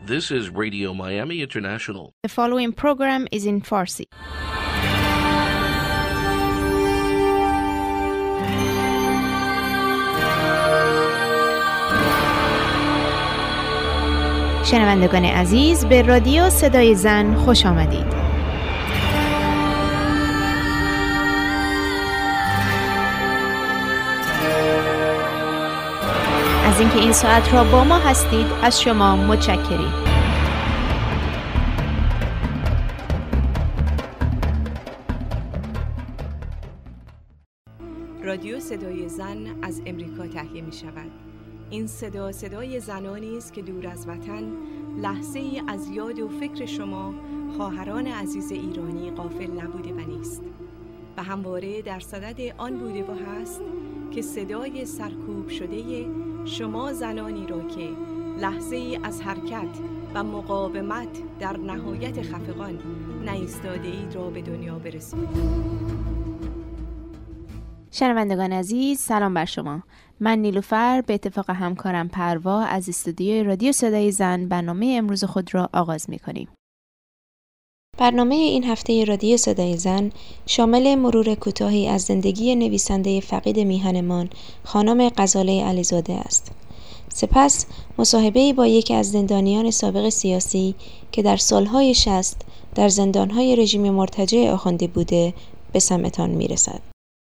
This is Radio Miami International. The following program is in Farsi. شنوندگان عزیز، به رادیو صدای زن خوش آمدید. از اینکه این ساعت را با ما هستید از شما متشکریم. رادیو صدای زن از امریکا تهیه می شود. این صدای زنانی است که دور از وطن لحظه ای از یاد و فکر شما خواهران عزیز ایرانی غافل نبوده و نیست و همواره در صدد آن بوده و هست که صدای سرکوب شده شما زنانی را که لحظه ای از حرکت و مقاومت در نهایت خفقان نایستاده اید را به دنیا برسانید. شنوندگان عزیز، سلام بر شما. من نیلوفر به اتفاق همکارم پروا از استودیوی رادیو صدای زن برنامه امروز خود را آغاز می‌کنیم. برنامه این هفته رادیو صدای زن شامل مرور کوتاهی از زندگی نویسنده فقید میهنمان خانم غزاله علیزاده است. سپس مصاحبه‌ای با یکی از زندانیان سابق سیاسی که در سالهای 60 در زندانهای رژیم مرتجع آخوندی بوده به سمعتان میرسد.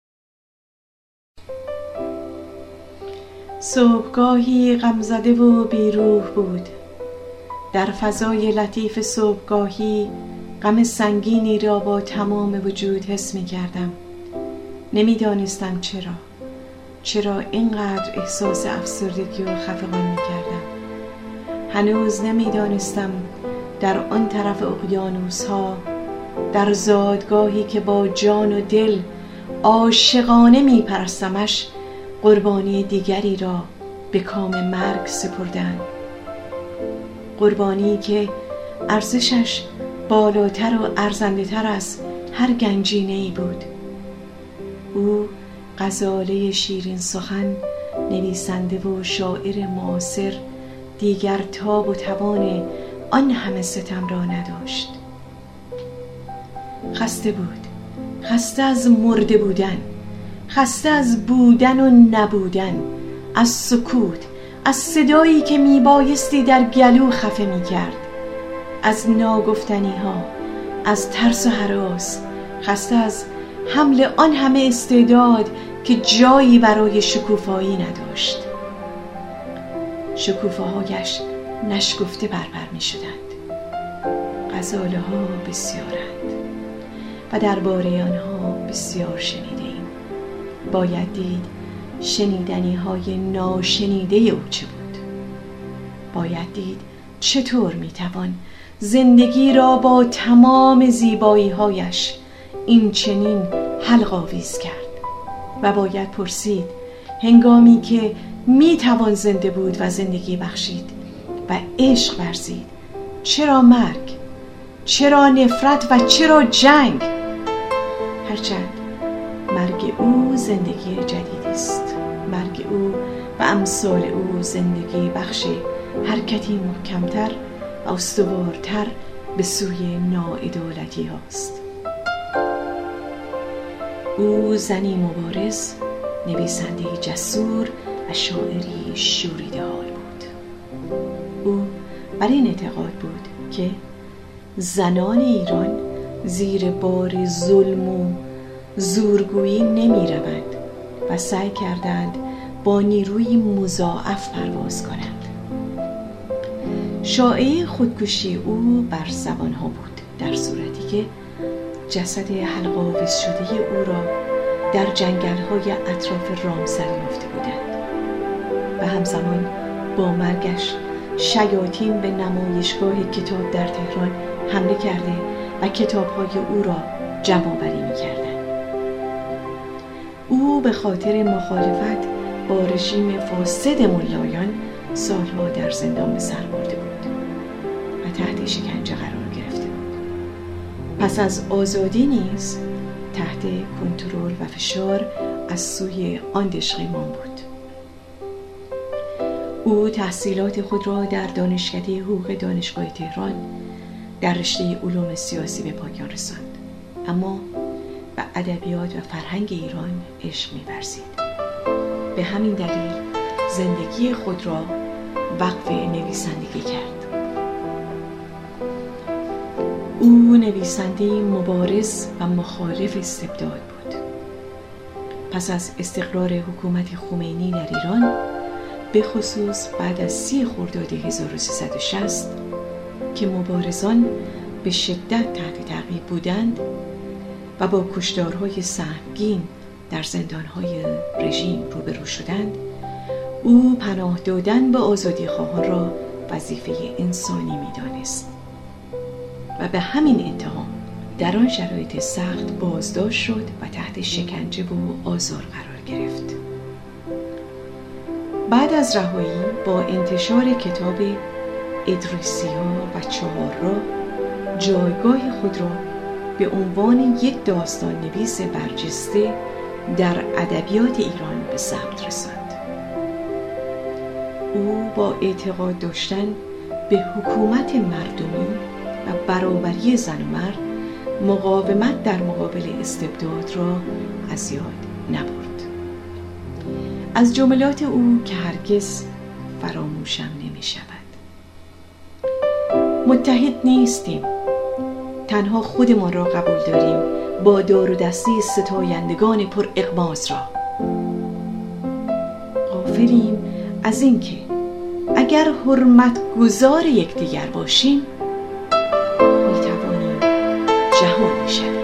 صبحگاهی غمزده و بیروح بود. در فضای لطیف صبحگاهی غم سنگینی را با تمام وجود حس می کردم. نمی دانستم چرا اینقدر احساس افسردگی و خفقان می کردم. هنوز نمی دانستم در آن طرف اقیانوس ها، در زادگاهی که با جان و دل عاشقانه می پرستمش، قربانی دیگری را به کام مرگ سپردند. قربانی که ارزشش بالاتر و ارزنده تر از هر گنجینه‌ای بود. او غزاله شیرین سخن، نویسنده و شاعر معاصر، دیگر تاب و توان آن همه ستم را نداشت. خسته بود، خسته از مرده بودن، خسته از بودن و نبودن، از سکوت، از صدایی که میبایستی در گلو خفه میکرد، از ناگفتنی ها، از ترس و هراس، خسته از حمل آن همه استعداد که جایی برای شکوفایی نداشت. شکوفه‌هایش نشگفته بربر میشدند. غزاله ها بسیارند و درباره آنها بسیار شنیدیم. باید دید شنیدنی های ناشنیده او چه بود. باید دید چطور میتوان زندگی را با تمام زیبایی هایش این چنین حلق آویز کرد و باید پرسید هنگامی که میتوان زنده بود و زندگی بخشید و عشق ورزید، چرا مرگ؟ چرا نفرت و چرا جنگ؟ هرچند مرگ او زندگی جدیدی است. مرگ او و امثال او زندگی بخش حرکتی محکمتر و استوارتر به سوی ناعدالتی هاست. او زنی مبارز، نویسنده جسور و شاعری شوریده حال بود. او بر این اعتقاد بود که زنان ایران زیر بار ظلم و زورگویی نمی روند و سعی کردند با نیروی مضاعف پرواز کنند. شایعه خودکشی او بر زبانها بود، در صورتی که جسد حلق آویز شده او را در جنگل‌های اطراف رامسر یافته بودند و همزمان با مرگش شیاطین به نمایشگاه کتاب در تهران حمله کرده و کتاب‌های او را جمع‌آوری می‌کردند. او به خاطر مخالفت با رژیم فاسد ملایان سالها در زندان به سر برده بود و تحت شکنجه قرار گرفته بود. پس از آزادی نیز تحت کنترل و فشار از سوی آن دشقیمان بود. او تحصیلات خود را در دانشکده حقوق دانشگاه تهران در رشته علوم سیاسی به پایان رساند، اما به ادبیات و فرهنگ ایران عشق می‌ورزید. به همین دلیل زندگی خود را وقف نویسندگی کرد. او نویسنده مبارز و مخالف استبداد بود. پس از استقرار حکومت خمینی در ایران، به خصوص بعد از 30 خرداد 1360 که مبارزان به شدت تحت تعقیب بودند و با کشتارهای سهمگین در زندانهای رژیم روبرو شدند، او پناه دادن به آزادیخواهان را وظیفه انسانی می‌دانست و به همین اتهام در آن شرایط سخت بازداشت شد و تحت شکنجه و آزار قرار گرفت. بعد از رهایی با انتشار کتاب ادریسی‌ها و چهارراه جایگاه خود را به عنوان یک داستان نویس برجسته در ادبیات ایران به ثبت رساند. او با اعتقاد داشتن به حکومت مردمی و برابری زن و مرد مقاومت در مقابل استبداد را از یاد نبرد. از جملات او که هرگز فراموشم نمی شود: متحد نیستیم، تنها خودمان را قبول داریم با دار و دسته ستایندگان پر اغماض را. غافلیم از اینکه اگر حرمت گذار یکدیگر باشیم میتوانیم جهانی شویم.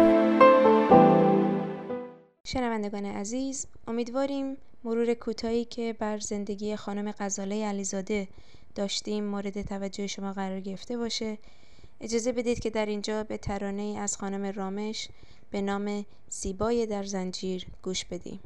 شنوندگان عزیز، امیدواریم مرور کوتاهی که بر زندگی خانم غزاله علیزاده داشتیم مورد توجه شما قرار گرفته باشه. اجازه بدید که در اینجا به ترانه‌ای از خانم رامش به نام زیبای در زنجیر گوش بدیم.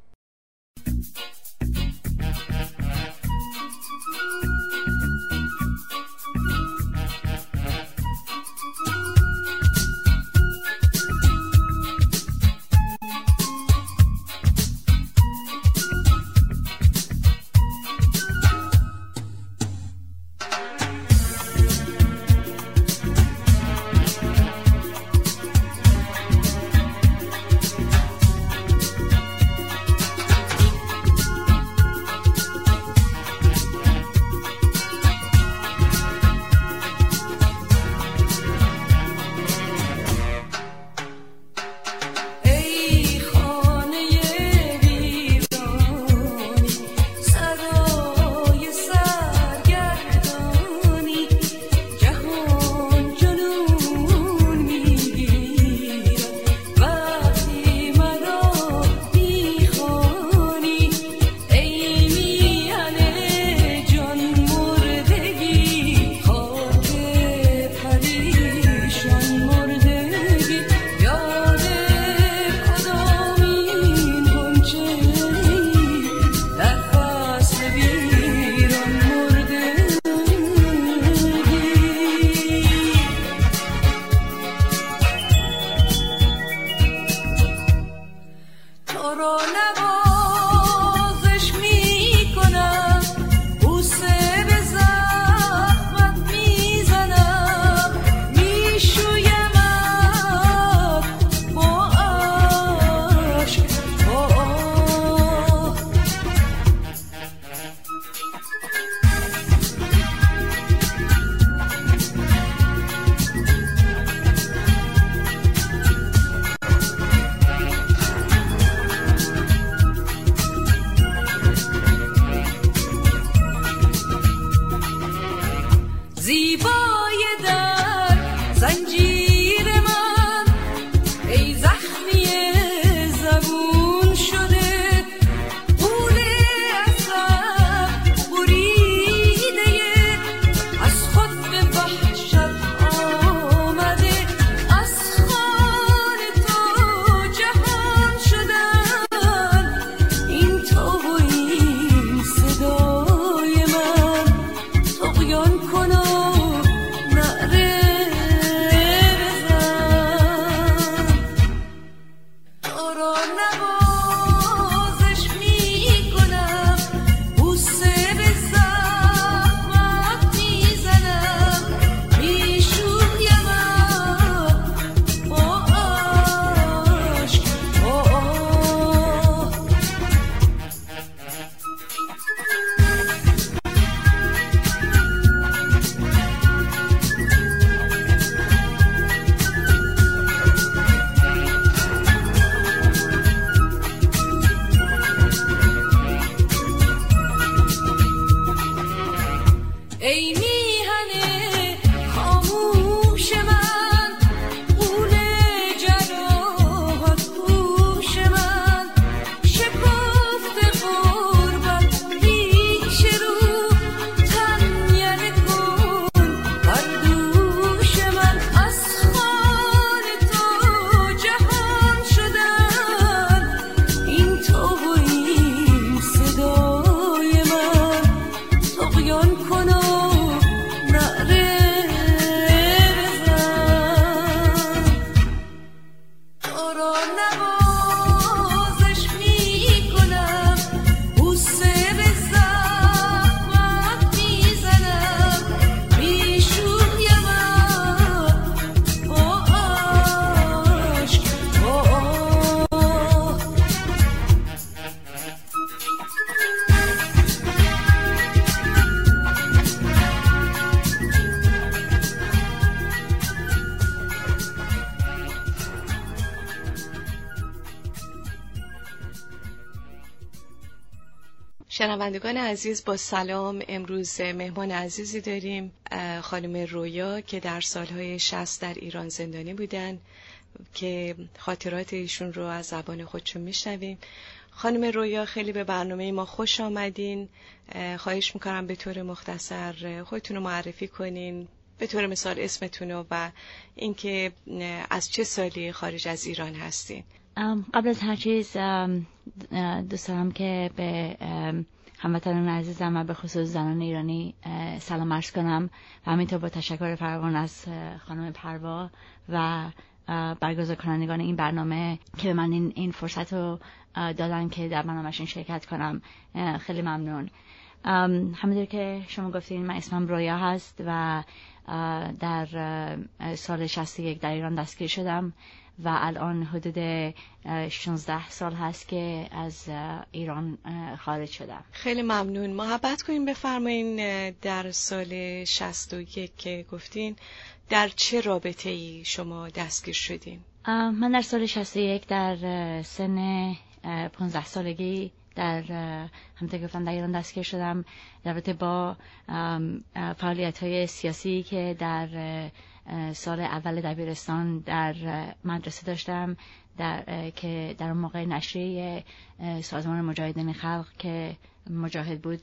شنوندگان عزیز با سلام. امروز مهمان عزیزی داریم، خانم رویا که در سالهای 60 در ایران زندانی بودن که خاطرات ایشون رو از زبان خودشون میشنویم. خانم رویا خیلی به برنامه ما خوش آمدین. خواهش میکنم به طور مختصر خودتون رو معرفی کنین، به طور مثال اسمتون رو و اینکه از چه سالی خارج از ایران هستین. قبل از هر چیز دوست دارم که به هموطنان عزیزم و به خصوص زنان ایرانی سلام عرض کنم و همینطور با تشکر فراوان از خانم پروا و برگزار کنندگان این برنامه که به من این فرصت رو دادن که در برنامه‌شون شرکت کنم. خیلی ممنون. همونطور که شما گفتین من اسمم رویا هست و در سال 61 در ایران دستگیر شدم و الان حدود 16 سال هست که از ایران خارج شدم. خیلی ممنون. محبت کنین بفرمایین در سال 61 که گفتین در چه رابطه ای شما دستگیر شدین؟ من در سال 61 در سن 15 سالگی در همونطور که گفتم در ایران دستگیر شدم در رابطه با فعالیت‌های سیاسی که در سال اول دبیرستان در مدرسه داشتم که در اون موقع نشریه سازمان مجاهدین خلق که مجاهد بود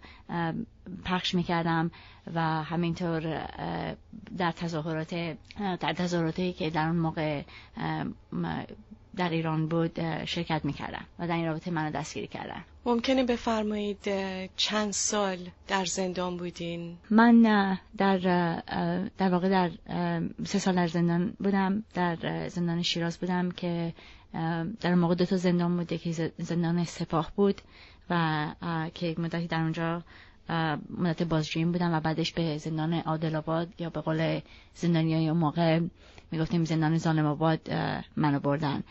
پخش میکردم و همینطور در تظاهراتی که در اون موقع در ایران بود شرکت میکردم و در این رابطه منو دستگیر کردن. ممکنه بفرمایید چند سال در زندان بودین؟ من در واقع در 3 سال در زندان بودم. در زندان شیراز بودم که در موقع 2 تا زندان بود، یکی زندان سپاه بود و که یک مدتی در اونجا مدت بازجویی بودم و بعدش به زندان عادل‌آباد یا به قول زندانیای اون موقع میگفتیم زندان ظالم آباد منو بردن.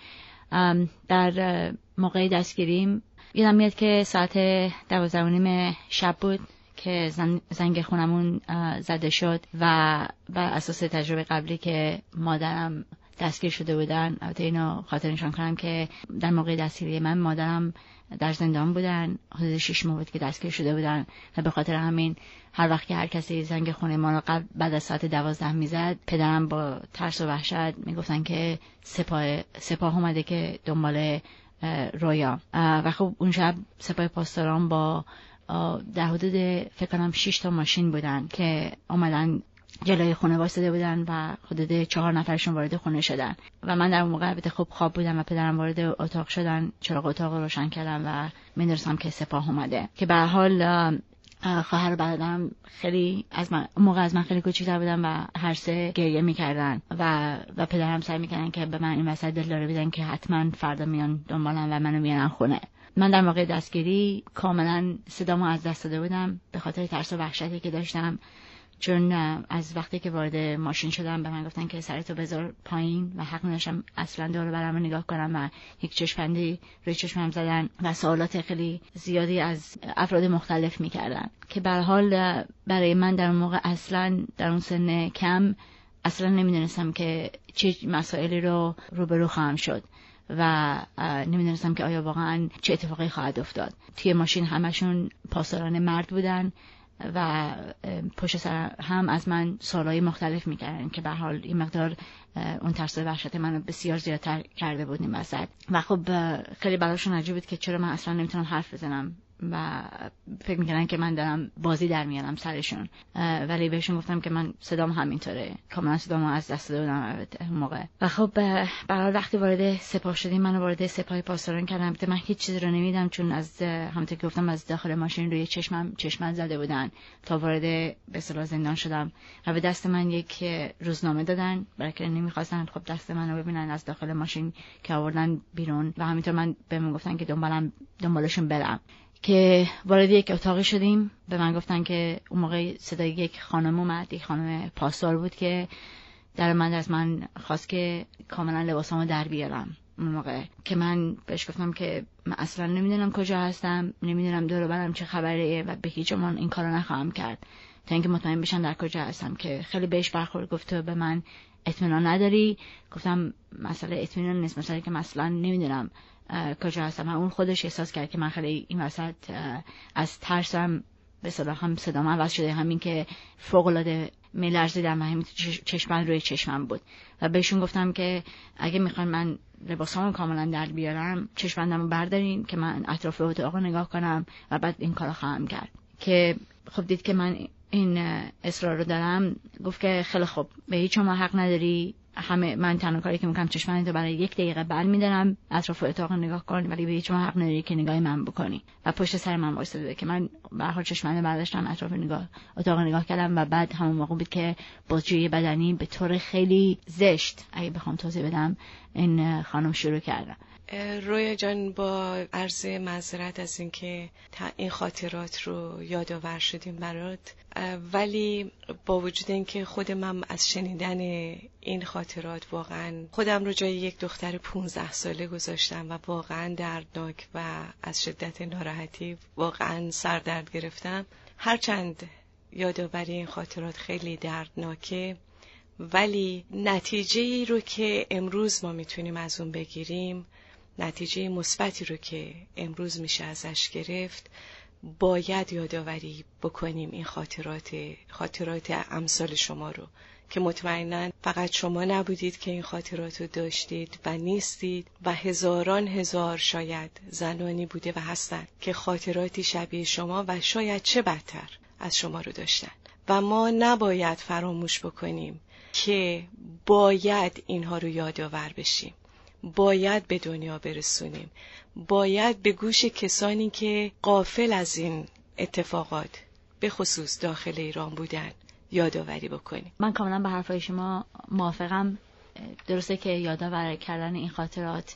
در موقع دستگیریم یادم میاد که ساعت 12:30 شب بود که زنگ خونمون زده شد و بر اساس تجربه قبلی که مادرم دستگیر شده بودن، البته اینو خاطر نشان کنم که در موقع دستگیری من مادرم در زندان بودن، حدود 6 ماه بود که دستگیر شده بودن و به خاطر همین هر وقت که هر کسی زنگ خونه ما رو بعد از ساعت 12 میزد، پدرم با ترس و وحشت میگفتن که سپاه اومده که دنبال رویا. و خب اون شب سپاه پاسداران با در حدود فکر کنم 6 تا ماشین بودن که اومدن جلوی خونه واسطه بودن و حدود 4 نفرشون وارد خونه شدن و من در اون موقع البته خب خواب بودم و پدرم وارد اتاق شدن، چراغ اتاق رو روشن کردن و می‌دونستم که سپاه اومده. که به هر حال خواهر برادرم خیلی از من خیلی کوچیک‌تر بودن و هر سه گریه می‌کردن و پدرم سعی می‌کردن که به من این وسط دلداری بدن که حتما فردا میان دنبالم و منو میارن خونه. من در موقع دستگیری کاملا صدامو از دست داده بودم به خاطر ترس و وحشتی که داشتم، چون از وقتی که وارد ماشین شدم به من گفتن که سرتو بذار پایین و حق نداشتم اصلا دور و برم رو نگاه کنم و یک چشم‌بندی روی چشمم زدن و سوالات خیلی زیادی از افراد مختلف میکردن که به هر حال برای من در اون موقع اصلا در اون سن کم اصلا نمیدونستم که چه مسائلی رو روبرو خواهم شد و نمیدونستم که آیا واقعا چه اتفاقی خواهد افتاد. توی ماشین همشون پاسداران مرد بودن و پشت سر هم از من سوالای مختلف میکردن که به هر حال این مقدار اون ترس و وحشت منو بسیار زیادتر کرده بود این وسط. و خب خیلی براشون عجیب بود که چرا من اصلا نمیتونم حرف بزنم و فکر میکردن که من دارم بازی در میارم سرشون، ولی بهشون گفتم که من صدام همینطوره، کاملا صدامو از دست داده بودم اون موقع. و خب به هر حال وقتی وارد سپاه شدیم منو وارد سپاه پاسداران کردن. البته من هیچ چیزی رو نمیدیدم چون از همونطور که گفتم از داخل ماشین روی چشمم زده بودن تا وارد به اصطلاح زندان شدم و به دست من یک روزنامه دادن برای که نمیخواستن خب دست منو ببینن از داخل ماشین که آوردن بیرون و همینطور من بهم گفتن که دنبالشون برم. که وارد یک اتاقی شدیم، به من گفتن که اون موقع صدای یک خانم اومد، یک خانم پاسدار بود که در من از من خواست که کاملا لباسامو در بیارم. اون موقع که من بهش گفتم که من اصلا نمیدونم کجا هستم، نمیدونم دور و برم چه خبره و به هیچ عنوان این کارو نخواهم کرد تا اینکه مطمئن بشن در کجا هستم. که خیلی بهش برخورد، گفت تو به من اطمینان نداری؟ گفتم مسئله اطمینان نیست، مسئله که مثلا نمیدونم کجا هستم. و اون خودش احساس کرد که من خیلی این وسط از ترسم به صلاح هم صدام عوض شده، همین که فوق‌العاده میلرزیدم و همین چشمم روی چشمم بود و بهشون گفتم که اگه میخوان من لباسامو کاملا در بیارم چشمندمو بردارین که من اطراف اتاق نگاه کنم و بعد این کارو خواهم کرد. که خب دید که من این اصرار رو دارم، گفت که خیلی خوب، به هیچ شما حق نداری، همه من تنها کاری که میکنم چشمندتو برای 1 دقیقه برمی‌دارم اطراف اتاق نگاه کن، ولی به هیچ شما حق نداری که نگاه من بکنی. و پشت سر من وایساده که من به هر حال چشمندو برداشتم، اطراف اتاق نگاه کردم و بعد همون موقع بود که بازجویی بدنی به طور خیلی زشت، اگه بخوام توضیح بدم، این خانم شروع کردم. رویا جان، با عرض معذرت از اینکه این خاطرات رو یادآور شدیم برات، ولی با وجود اینکه خود من از شنیدن این خاطرات واقعا خودم رو جای یک دختر 15 ساله گذاشتم و واقعا دردناک و از شدت ناراحتی واقعا سردرد گرفتم. هرچند یادآوری این خاطرات خیلی دردناکه، ولی نتیجه‌ای رو که امروز ما میتونیم از اون بگیریم، نتیجه مثبتی رو که امروز میشه ازش گرفت، باید یادآوری بکنیم این خاطرات امثال شما رو، که مطمئناً فقط شما نبودید که این خاطرات رو داشتید و نیستید و هزاران هزار شاید زنانی بوده و هستند که خاطراتی شبیه شما و شاید چه بدتر از شما رو داشتن و ما نباید فراموش بکنیم که باید اینها رو یادآور بشیم، باید به دنیا برسونیم، باید به گوش کسانی که غافل از این اتفاقات به خصوص داخل ایران بودن یادآوری بکنیم. من کاملا به حرفای شما موافقم. درسته که یادآور کردن این خاطرات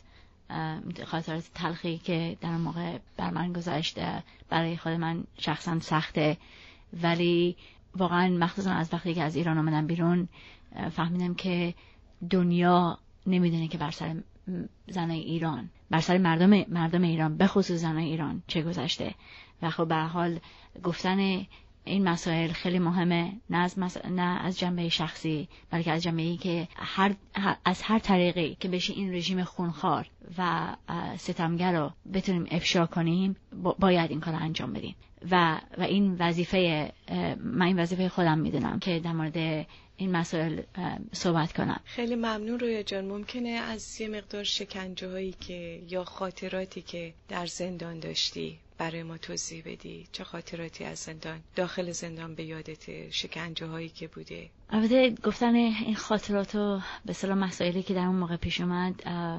تلخی که در موقع بر من گذشته برای خود من شخصا سخته، ولی واقعا مخصوصا از وقتی که از ایران آمدم بیرون فهمیدم که دنیا نمیدونه که بر سر زنای ایران، بر سر مردم ایران، به خصوص زنای ایران چه گذشته. و خب به هر حال گفتن این مسائل خیلی مهمه، نه از جنبه شخصی، بلکه از جنبه‌ای که از هر طریقی که بشه این رژیم خونخوار و ستمگر رو بتونیم افشا کنیم باید این کار رو انجام بدیم. و این وظیفه من، این وظیفه خودم میدونم که در مورد این مسائل صحبت کنم. خیلی ممنون رویا جان. ممکنه از یه مقدار شکنجه هایی که یا خاطراتی که در زندان داشتی برای ما توضیح بدی؟ چه خاطراتی از زندان، داخل زندان به یادت، شکنجه هایی که بوده؟ البته گفتن این خاطرات و به اصطلاح مسائلی که در اون موقع پیش اومد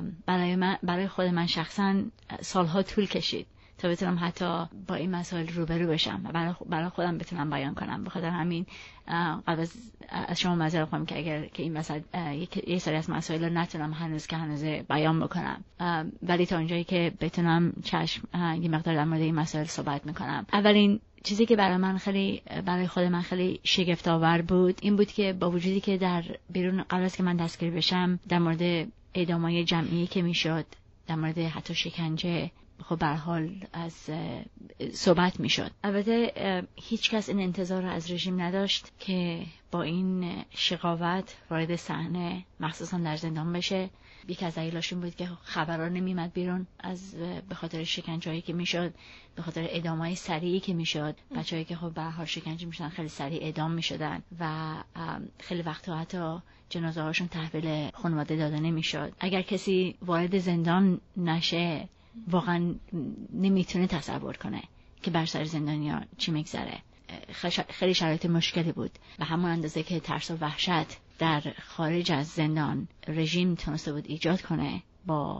برای خود من شخصا سالها طول کشید تا بتونم حتی با این مسائل روبرو بشم و برای خودم بتونم بیان کنم. بخاطر همین قبل از شما معذرت می‌خوام که اگر که این وسط یک سری از مسائل رو نتونم هنوز بیان بکنم، ولی تا اونجایی که بتونم یه مقدار در مورد این مسائل صحبت میکنم. اولین چیزی که برای خود من خیلی شگفت آور بود این بود که با وجودی که در بیرون قبل از که من دستگیر بشم در مورد اعدام‌های جمعی که میشد، در مورد حتی شکنجه، خب به هر حال از صحبت میشد. البته هیچ کس این انتظار رو از رژیم نداشت که با این شقاوت وارد صحنه مخصوصا در زندان بشه. یکی از دلایلش بود که خبرها نمیمد بیرون به خاطر شکنجه‌ای که میشد، به خاطر اعدام‌های سریعی که میشد. بچه‌ای که خب به هر حال شکنجه میشدن خیلی سریع اعدام میشدن و خیلی وقتا حتی جنازه هاشون تحویل خانواده داده نمیشد. اگر کسی وارد زندان نشه واقعا نمیتونه تصور کنه که بر سر زندانیا چی میگذره. خیلی شرایط مشکلی بود و همون اندازه که ترس و وحشت در خارج از زندان رژیم تونسته بود ایجاد کنه با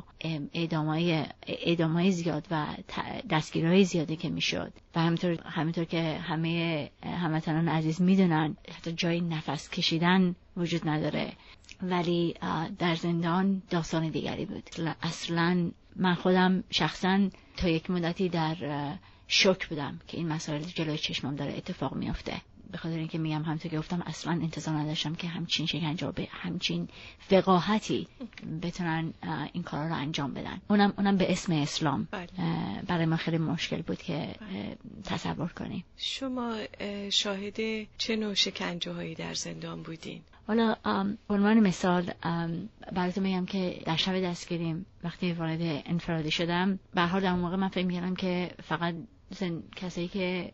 اعدام‌های زیاد و دستگیری‌های زیادی که میشد و همینطور که همه هموطنان عزیز میدونن حتی جای نفس کشیدن وجود نداره، ولی در زندان داستان دیگری بود. اصلاً من خودم شخصاً تا یک مدتی در شوک بودم که این مسائل جلوی چشمم داره اتفاق میفته، به خاطر اینکه میگم همونطور که گفتم اصلا انتظار نداشتم که همچین شکنجه به همچین وقاحتی بتونن این کارا رو انجام بدن، اونم به اسم اسلام. برای ما خیلی مشکل بود که تصور کنیم. شما شاهد چه نوع شکنجه هایی در زندان بودین؟ حالا به عنوان مثال براتون میگم که در شب دستگیریم وقتی وارد انفرادی شدم، به هر حال در اون موقع من فکر می‌کردم که فقط کسایی که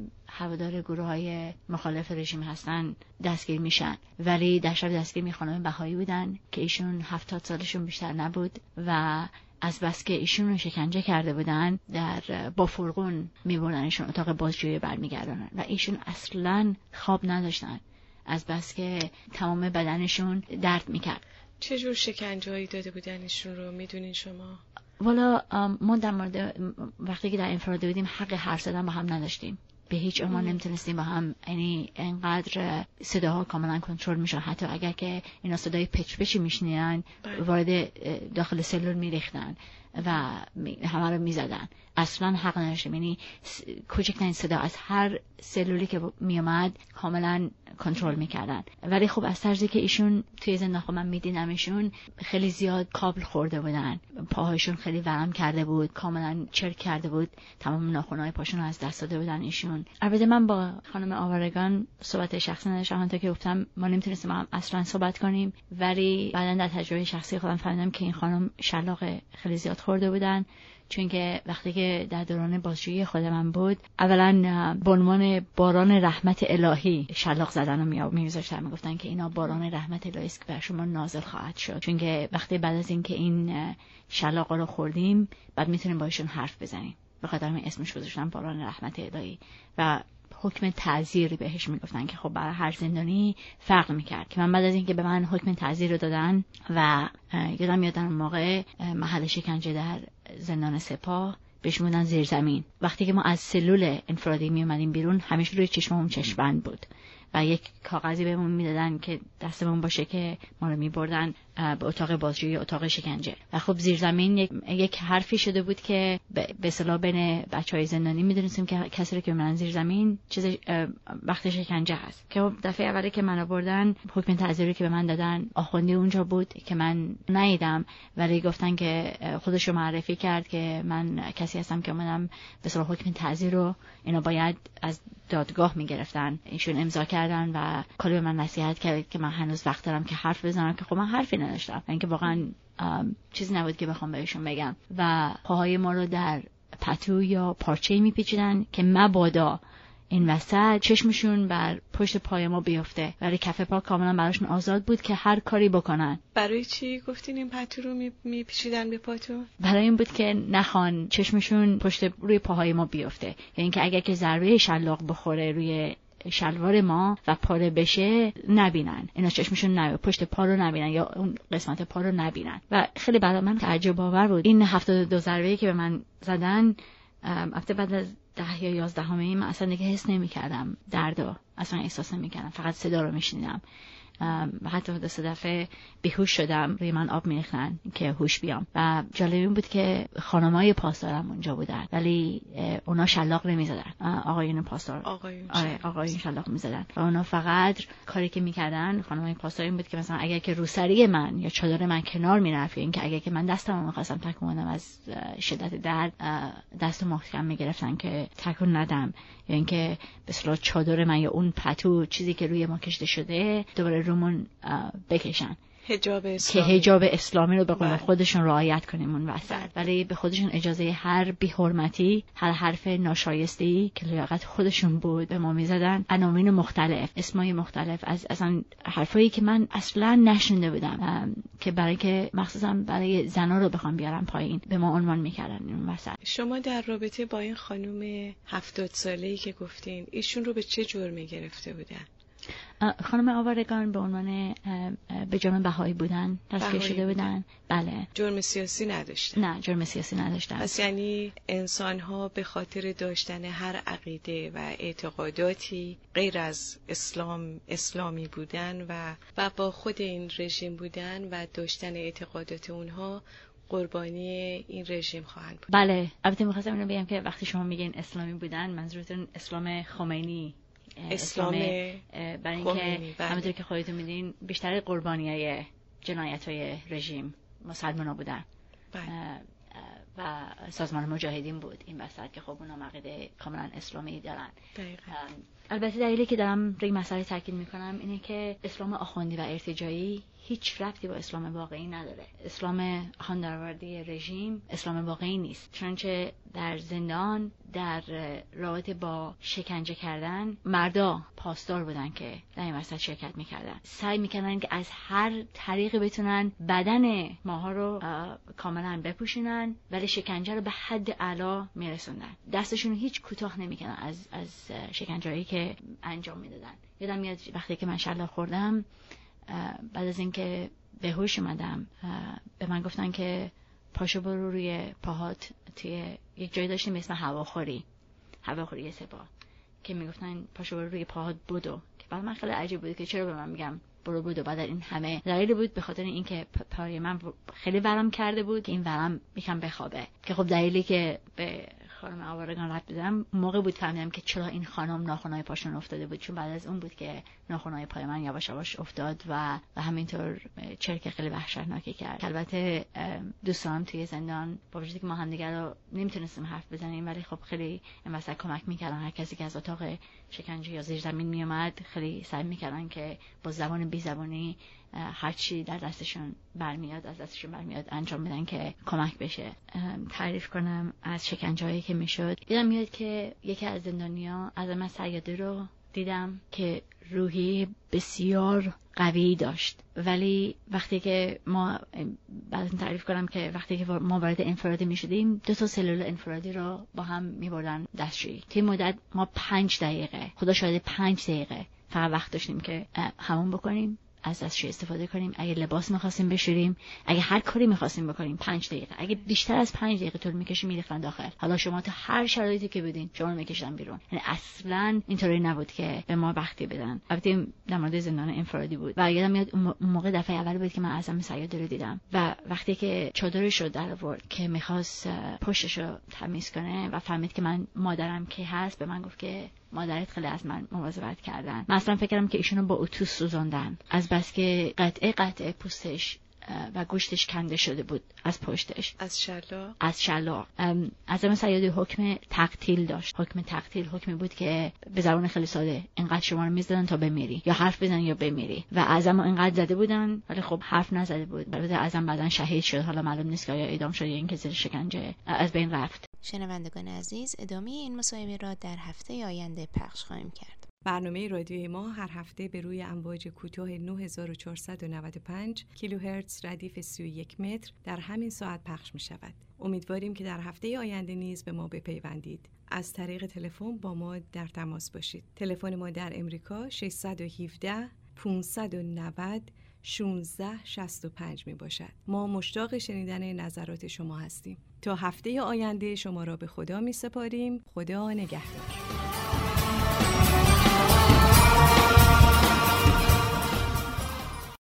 هوادار گروه‌های مخالف رژیم هستن دستگیر میشن، ولی در شب دستگیر خانم بهایی بودن که ایشون 70 سالشون بیشتر نبود و از بس که ایشون رو شکنجه کرده بودن با فرقون میبردنشون اتاق بازجویی برمیگردونن و ایشون اصلاً خواب نداشتن از بس که تمام بدنشون درد میکرد. چه جور شکنجه‌ای داده بودن ایشون رو میدونین شما؟ والا ما در مورد وقتی که در انفرادی بودیم حق حرف زدن با هم نداشتیم، به هیچ عنوان نمیتونستیم با هم، یعنی انقدر صداها کاملا کنترل میشن، حتی اگر که اینا صدای پچ پچی میشنیدن وارد داخل سلول میریختن و همه رو میزدن. اصلا حق نداشتیم، یعنی کوچکترین صدا از هر سلولی که میومد کاملا کنترل میکردن. ولی خب از طرزی که ایشون توی زندان خب من میدیدم ایشون خیلی زیاد کابل خورده بودن، پاهاشون خیلی ورم کرده بود، کاملا چرک کرده بود، تمام ناخن‌های پاشون رو از دست داده بودن ایشون. البته من با خانم آوارگان صحبت شخصی نداشتم، همونطور که گفتم ما نمیتونستیم هم اصلا صحبت کنیم، ولی بعداً در تجربه شخصی خودم فهمیدم که این خانم شلاق خیلی زیاد خورده بودن، چون که وقتی که در دوران بازجویی خود من بود اولا به عنوان باران رحمت الهی شلاق زدن رو می‌گذاشتن، میگفتن که اینا باران رحمت الهی است که بر شما نازل خواهد شد، چون که وقتی بعد از اینکه این شلاق رو خوردیم بعد میتونیم باشون حرف بزنیم، به خاطر همین اسمش گذاشتن باران رحمت الهی. و حکم تعزیر بهش میگفتن که خب برای هر زندانی فرق میکرد، که من بعد از اینکه به من حکم تعزیر رو دادن و یادم موقع محل شکنجه در زندان سپاه بهش میگفتن زیر زمین، وقتی که ما از سلول انفرادی می اومدیم بیرون همیشه روی چشممون چشم‌بند بود و یک کاغذی بهمون میدادن که دستمون باشه که ما رو میبردن به اتاق بازجویی، اتاق شکنجه. و خب زیر زمین یک حرفی شده بود که به اصطلاح بین بچهای زندانی میدونستیم که کسی رو که من زیر زمین چیز وقت شکنجه هست. که دفعه اولی که منو بردن حکم تعزیری که به من دادن آخوندی اونجا بود که من ندیدم، ولی گفتن که خودش رو معرفی کرد که من کسی هستم که اومدم به اصطلاح حکم تعزیر رو اینا باید از دادگاه میگرفتن، ایشون امضا کردن و کلی به من نصیحت کرد که من هنوز وقت دارم که حرف بزنم، که خب من حرفی نداشتم، اینکه واقعا چیزی نبود که بخوام بهشون بگم. و پاهای ما رو در پتو یا پارچه‌ای میپیچیدن که مبادا این وسط چشمشون بر پشت پای ما بیفته، ولی کف پا کاملا براشون آزاد بود که هر کاری بکنن. برای چی گفتین این پتو رو میپیچیدن به پاتون؟ برای این بود که نخوان چشمشون پشت روی پاهای ما بیفته، یعنی اینکه اگر که ضربه شلاق بخوره روی شلوار ما و پاره بشه نبینن، اینا چشمشون نبینن، پشت پا رو نبینن یا اون قسمت پا رو نبینن. و خیلی برای من تعجب آور بود این 72 ضربه‌ای که به من زدن. البته بعد از 10 یا 11 من اصلا دیگه حس نمی‌کردم دردو، اصلا احساس نمی‌کردم، فقط صدا رو میشنیدم. حتی 2-3 دفعه بیهوش شدم، روی من آب میریختن که هوش بیام. و جالب این بود که خانمای پاسدارم اونجا بودن ولی اونا شلاق نمیزدن، آقایون پاسدار آقایون شلاق میزدن و اونا فقط کاری که میکردن خانمای پاسدار این بود که مثلا اگر که روسری من یا چادر من کنار میرفت، این که اگر که من دستمو میخواستم تکون بدم از شدت درد دست محکم میگرفتن که تکون ندم، یا اینکه به اصطلاح چادر من یا اون پتو چیزی که روی ما کشته شده دوباره رومون بکشن، که حجاب اسلامی رو به قول خودشون رعایت کنیم اون وسط. ولی به خودشون اجازه هر بی‌حرمتی، هر حرف ناشایستی که لیاقت خودشون بود به ما میزدن، عناوین مختلف، اسمای مختلف، از اصلا حرفایی که من اصلا نشنیده بودم که برای که مخصوصا برای زنا رو بخوام بیارم پایین به ما عنوان میکردن اون وسط. شما در رابطه با این خانم 70 ساله‌ای که گفتین ایشون رو به چه جرمی گرفته بودن؟ خانم آوارگان به عنوان به جرم بهایی بودن دستگیر شده بودن. بله. جرم سیاسی نداشتن؟ نه، جرم سیاسی نداشتن. پس یعنی انسان‌ها به خاطر داشتن هر عقیده و اعتقاداتی غیر از اسلامی بودن و با خود این رژیم بودن و داشتن اعتقادات اونها قربانی این رژیم خواهند بود. بله. البته می‌خواستم اینو بگم که وقتی شما میگین اسلامی بودن منظورتون اسلام خمینی، اسلام برای اینکه همونطور که خودتون میدین بیشتر قربانیای جنایت‌های رژیم مسلمان‌ها بودن. و سازمان مجاهدین بود این وسط که خب اونا عقیده کاملا اسلامی دارن. دقیقاً. البته دلیلی که دارم روی مسئله تاکید میکنم اینه که اسلام آخوندی و ارتجاعی هیچ ربطی با اسلام واقعی نداره. اسلام آخوند درآورده رژیم اسلام واقعی نیست، چنانچه در زندان در رابطه با شکنجه کردن مردا پاسدار بودن که در این وسط شرکت میکردن، سعی میکردن که از هر طریقی بتونن بدن ماها رو کاملا بپوشونن ولی شکنجه رو به حد اعلی میرسوندن. دستشون هیچ کوتاه نمیکنن از شکنجه‌ای که انجام میدادن. یادم میاد وقتی که من شلاق خوردم، بعد از اینکه به هوش اومدم به من گفتن که پاشو برو روی پاهات، توی یک جایی داشتیم اسم هواخوری سپاه که میگفتن پاشو برو روی پاهات بدو، که برای من خیلی عجیب بود که چرا به من میگم برو بدو بعد این همه دلیلی بود. به خاطر اینکه پای من خیلی ورم کرده بود که این ورم میخوام بخوابه، که خب دلیلی که به خانم آوارگان رد بدم موقع بود فهمیدم که چرا این خانم ناخنای پاشون افتاده بود، چون بعد از اون بود که ناخنای پای من یواش یواش افتاد و همینطور چرک خیلی وحشتناکی کرد. البته دوستانم توی زندان با وجودی که ما همدیگه رو نمیتونستیم حرف بزنیم ولی خب خیلی این واسه کمک میکردن. هر کسی که از اتاق شکنجه یا زیر زمین میومد خیلی سعی میکردن که با زبان بی زبانی هر چی در دستشون برمیاد انجام بدن که کمک بشه. تعریف کنم از شکنجه‌هایی که میشد. یادم میاد که یکی از زندانی‌ها عظمت سیاده رو دیدم که روحی بسیار قوی داشت، ولی وقتی که ما بعد تعریف کنم که وقتی که ما وارد انفرادی میشدیم 2 سلول انفرادی رو با هم میبردن دستشویی. توی مدت ما 5 دقیقه، خدا شاهد 5 دقیقه فقط وقت داشتیم که همون بکنیم، از دستشویی استفاده کنیم، اگه لباس می‌خواستیم بشوریم، اگه هر کاری می‌خواستیم بکنیم 5 دقیقه. اگه بیشتر از 5 دقیقه طول می‌کشید می‌ریختن داخل. حالا شما تو هر شرایطی که بودین شما رو می‌کشیدن بیرون. یعنی اصلاً اینطوری نبود که به ما وقتی بدن. البته در مورد زندان انفرادی بود. و یادم میاد اون موقع دفعه اول بود که من اعظم سیاده رو دیدم و وقتی که چادرش رو در آورد که می‌خواست پشتش رو تمیز کنه و فهمید که من مادرم کی هست، به من گفت که مادرت خیلی از من مواظبت کردن. من اصلا فکر کردم که ایشونو با اتوس سوزوندن، از بس که قطعه پوستش و گوشتش کنده شده بود از پشتش، از شلاق. اعظم سیاده حکم تقتیل داشت. حکم تقتیل حکمی بود که به زبان خیلی ساده اینقدر شما رو میزدن تا بمیری، یا حرف بزن یا بمیری. و اعظم اینقدر زده بودن ولی خب حرف نزده بود. البته اعظم بعدن شهید شد، حالا معلوم نیست که آیا اعدام شد یا اینکه زیر شکنجه از بین رفت. شنوندگان عزیز، ادامه این مصاحبه را در هفته آینده پخش خواهیم کرد. برنامه رادیوی ما هر هفته به روی امواج کوتاه 9495 کیلوهرتز ردیف 31 متر در همین ساعت پخش می شود. امیدواریم که در هفته آینده نیز به ما بپیوندید. از طریق تلفن با ما در تماس باشید. تلفن ما در امریکا 617 590 1665 می باشد. ما مشتاق شنیدن نظرات شما هستیم. تا هفته آینده شما را به خدا می سپاریم. خدا نگهدار.